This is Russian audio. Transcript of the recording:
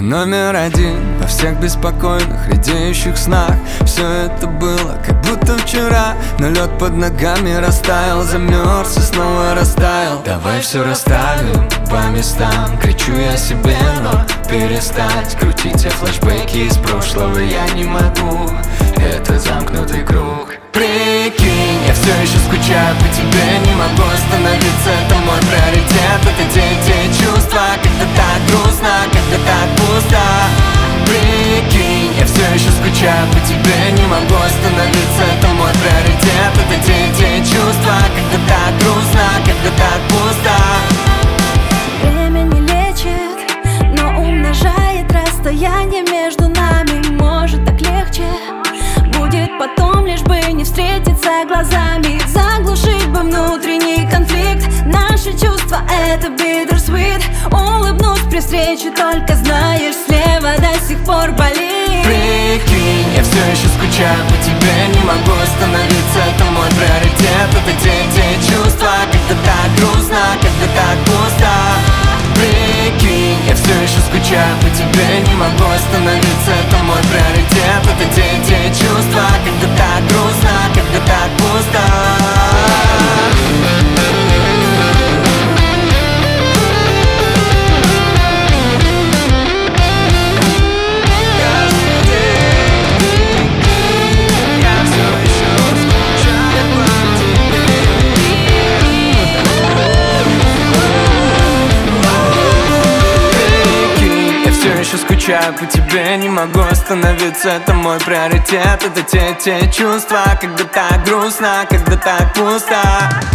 номер один во всех беспокойных, редеющих снах. Все это было как будто вчера, но лед под ногами растаял, замерз и снова растаял. Давай все расставим по местам, кричу я себе, но перестать крутить те флешбеки из прошлого я не могу. Это замкнутый круг. Прикинь, я все еще скучаю по тебе, не могу остановиться, это мой приоритет. Это те чувства, когда так грустно, когда так пусто. Прикинь, я все еще скучаю по тебе, не могу остановиться, это мой приоритет. Это те чувства, когда так грустно, когда так пусто. Время не лечит, но умножает расстояние между нами. Может, так легче будет потом, лишь бы не встретиться глазами. Заглушить бы внутренний конфликт. Наши чувства — это bittersweet. Улыбнусь при встрече, только знаешь, слева до сих пор болит. Прикинь, я все еще скучаю по тебе, не могу остановиться, это мой приоритет. Это те чувства, когда так грустно, когда так пусто. Прикинь, я все еще скучаю по тебе, не могу остановиться, это мой приоритет. Это те чувства, когда так грустно, когда так пусто. Скучаю по тебе, не могу остановиться, это мой приоритет. Это те чувства, когда так грустно, когда так пусто.